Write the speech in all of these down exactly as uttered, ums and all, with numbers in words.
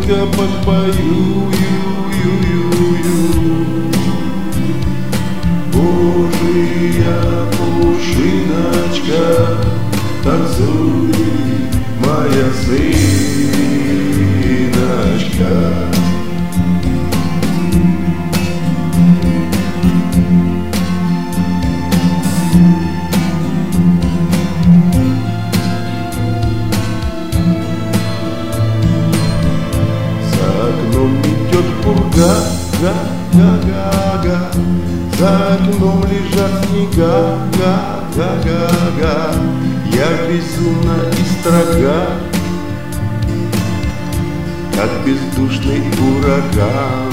тихонько подпою, ю, ю, ю. Божья пушиночка, танцуй, моя сыночка. Га, га, га, га, га. За окном лежат снега, га, га, га, га. Я безумна и строга, как бездушный ураган.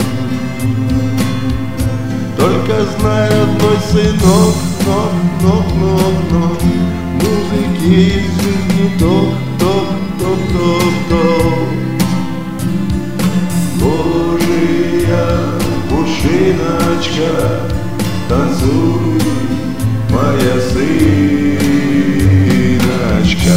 Только знай, родной сынок, но, но, но, но музыки из жизни ток, ток, ток, ток, ток. Пушиночка, танцуй, моя сыночка.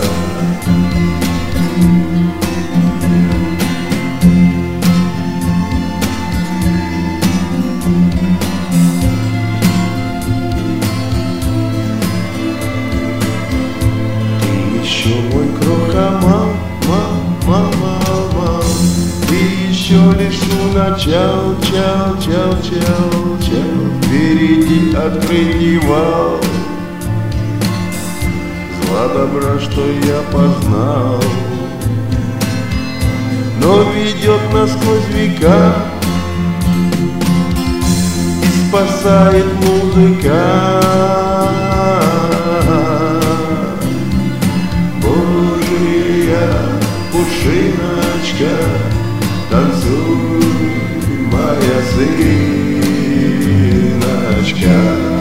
Ты еще мой кроха, мам, мам, мам, мам. Ты еще лишь начал, чал, чал, чал, чал. Впереди открытый вал зла, добра, что я познал, но ведет нас сквозь века и спасает музыка. Божья пушиночка, танцуй, моя сыночка.